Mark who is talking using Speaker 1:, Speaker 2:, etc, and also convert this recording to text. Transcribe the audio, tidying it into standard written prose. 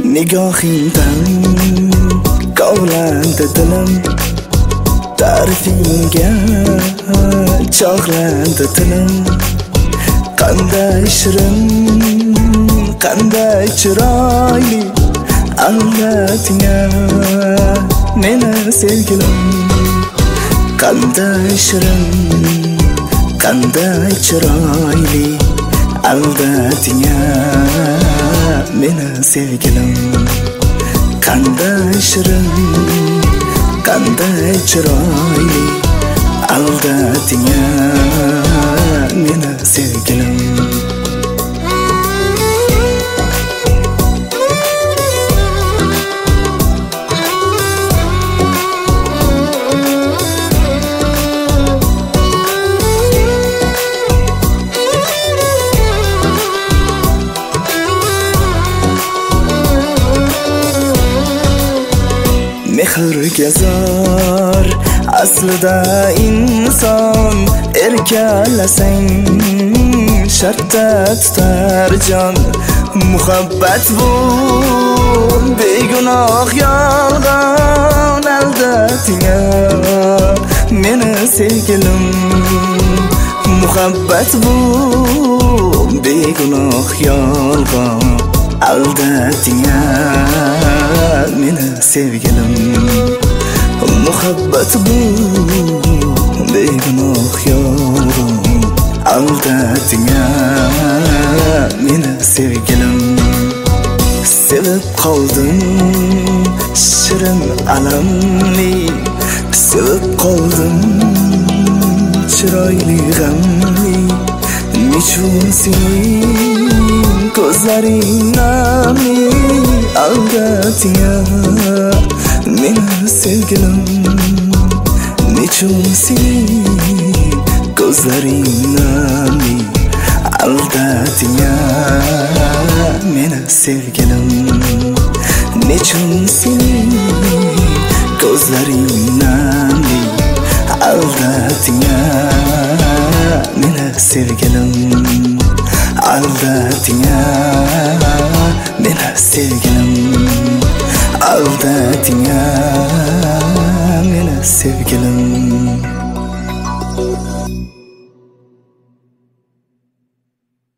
Speaker 1: Nigohingdan kovlandi dilim, ta'rifingga chog'landi tilim. Qanday shirin, qanday chiroyli aldatingga meni sevgilim. Qanday shirin, qanday chiroyli aldatingga meni sevgilim. Qanday shirin, qanday chiroyli aldatingga meni sevgilim. Mehrga zor aslida inson, erkalasang shartta tutar jon. Muhabbat bu begunoh yolg'on aldatingga meni sevgilim. Muhabbat bu begunoh yolg'on aldatingga meni sevgilim. Muhabbat bu begunoh yolg'on aldatingga meni sevgilim. Sevib qoldim shirin alamli, sevib qoldim chiroyli g'amli. Nechun sening ko'zlaring namli aldatingga meni sevgilim. Nechun sening ko'zlaring namli aldatingga meni sevgilim. Nechun sening ko'zlaring namli aldatingga meni sevgilim. Aldatingga meni sevgilim. Aldatingga meni sevgilim.